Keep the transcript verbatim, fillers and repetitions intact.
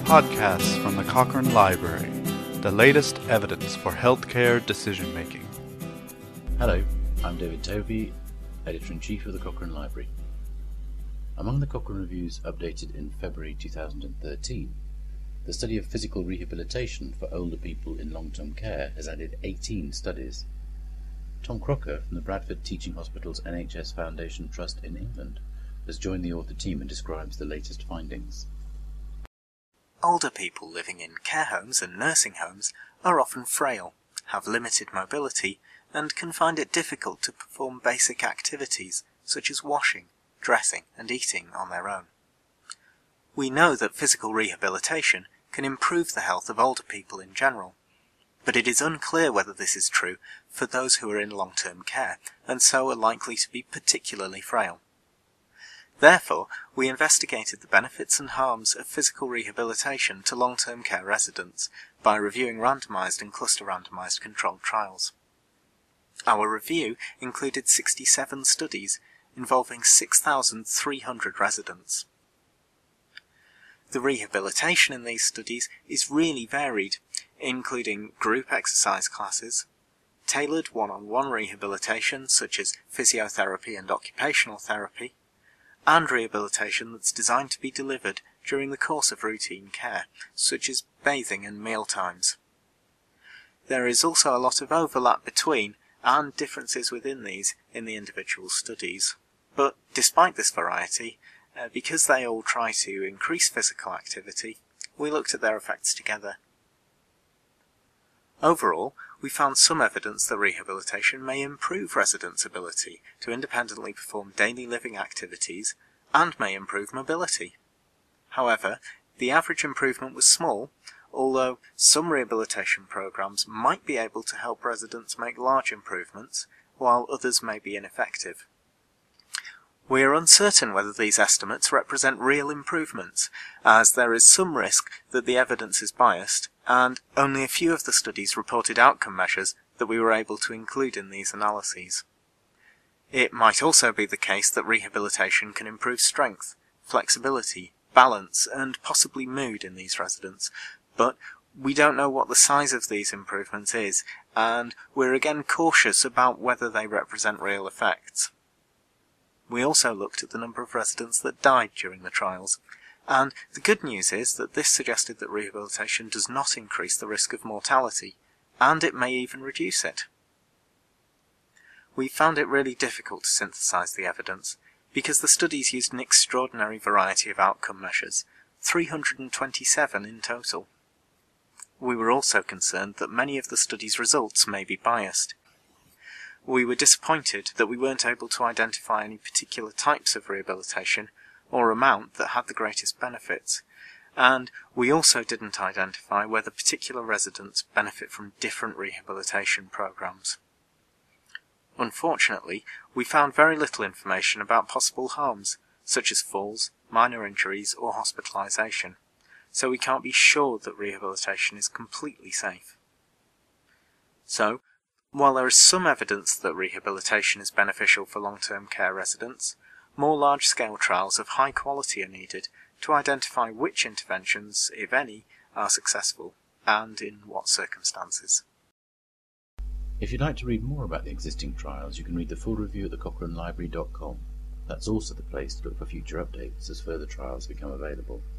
Podcasts from the Cochrane Library, the latest evidence for healthcare decision-making. Hello, I'm David Tovey, Editor-in-Chief of the Cochrane Library. Among the Cochrane Reviews updated in February two thousand thirteen, the study of physical rehabilitation for older people in long-term care has added eighteen studies. Tom Crocker from the Bradford Teaching Hospitals N H S Foundation Trust in England has joined the author team and describes the latest findings. Older people living in care homes and nursing homes are often frail, have limited mobility, and can find it difficult to perform basic activities such as washing, dressing, and eating on their own. We know that physical rehabilitation can improve the health of older people in general, but it is unclear whether this is true for those who are in long-term care and so are likely to be particularly frail. Therefore, we investigated the benefits and harms of physical rehabilitation to long-term care residents by reviewing randomised and cluster randomised controlled trials. Our review included sixty-seven studies involving six thousand three hundred residents. The rehabilitation in these studies is really varied, including group exercise classes, tailored one-on-one rehabilitation such as physiotherapy and occupational therapy, and rehabilitation that's designed to be delivered during the course of routine care, such as bathing and meal times. There is also a lot of overlap between and differences within these in the individual studies. But despite this variety, uh, because they all try to increase physical activity, we looked at their effects together. Overall, we found some evidence that rehabilitation may improve residents' ability to independently perform daily living activities and may improve mobility. However, the average improvement was small, although some rehabilitation programs might be able to help residents make large improvements, while others may be ineffective. We are uncertain whether these estimates represent real improvements, as there is some risk that the evidence is biased, and only a few of the studies reported outcome measures that we were able to include in these analyses. It might also be the case that rehabilitation can improve strength, flexibility, balance, and possibly mood in these residents, but we don't know what the size of these improvements is, and we're again cautious about whether they represent real effects. We also looked at the number of residents that died during the trials, and the good news is that this suggested that rehabilitation does not increase the risk of mortality, and it may even reduce it. We found it really difficult to synthesize the evidence, because the studies used an extraordinary variety of outcome measures, three hundred twenty-seven in total. We were also concerned that many of the study's results may be biased. We were disappointed that we weren't able to identify any particular types of rehabilitation or amount that had the greatest benefits, and we also didn't identify whether particular residents benefit from different rehabilitation programs. Unfortunately, we found very little information about possible harms, such as falls, minor injuries, or hospitalization, so we can't be sure that rehabilitation is completely safe. So, while there is some evidence that rehabilitation is beneficial for long-term care residents, more large-scale trials of high quality are needed to identify which interventions, if any, are successful, and in what circumstances. If you'd like to read more about the existing trials, you can read the full review at the cochrane library dot com. That's also the place to look for future updates as further trials become available.